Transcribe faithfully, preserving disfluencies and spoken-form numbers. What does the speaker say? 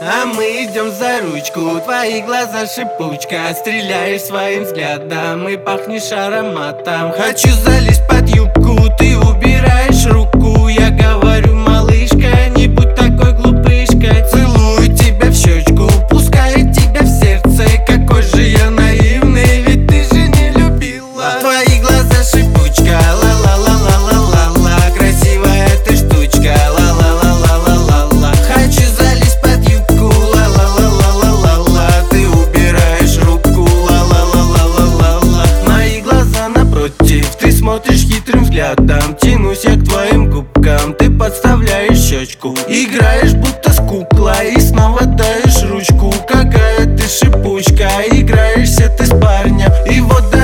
А мы идем за ручку, твои глаза шипучка. Стреляешь своим взглядом и пахнешь ароматом. Хочу залезть под юбку, ты убираешь руку. Я говорю, малышка, не будь такой глупышкой. Целую тебя в щечку, пускаю тебя в сердце. Какой же я наивный, ведь ты же не любила. Твои глаза шипучка, ла-ла-ла-ла-ла-ла-ла. Красивая ты штучка, ла-ла-ла-ла-ла-ла-ла. Хочу залезть под юбку, ла-ла-ла-ла-ла-ла-ла. Ты убираешь руку, ла-ла-ла-ла-ла-ла-ла. Мои глаза напротив, ты смотришь хитрым взглядом. Тянусь я к твоим губкам, ты подставляешь щечку. Играешь будто с куклой и снова даешь ручку. Какая ты шипучка, играешься ты с парнем. И вот до